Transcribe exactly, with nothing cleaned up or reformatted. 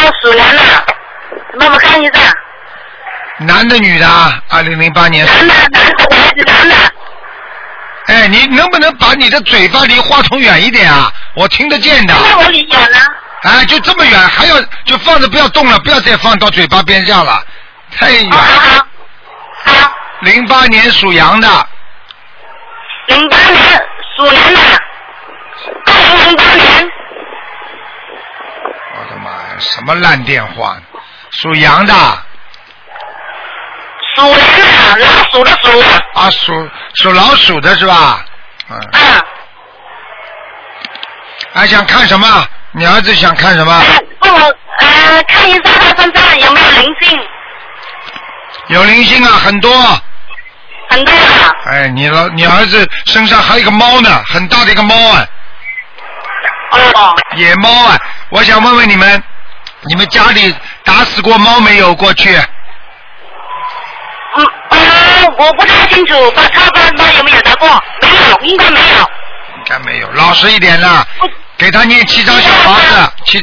属羊的，帮我看一下。 男的女的啊？二零零八年。 男的，男的，孩子男的。 哎，你能不能把你的嘴巴离话筒远一点啊？我听得见的。 那我离远了。 哎，就这么远，还要就放着不要动了，不要再放到嘴巴边上了，太远。 好好好。 零八年属羊的。 零八年属羊的。二零零八年。 我的妈呀，什么烂电话！属羊的。 属羊的，老鼠的鼠。 啊，属属老鼠的是吧？嗯。 嗯。 还想看什么？你儿子想看什么？ 帮我呃看一下他身上有没有灵性。 有灵性啊，很多。 很多啊。 哎，你老你儿子身上还有一个猫呢，很大的一个猫啊。 哦。 野猫啊！我想问问你们，你们家里打死过猫没有？过去？ 嗯呃，我不太清楚，他他他他有没有打过？没有，应该没有。 应该没有，老实一点啦。给他念七张小房子，七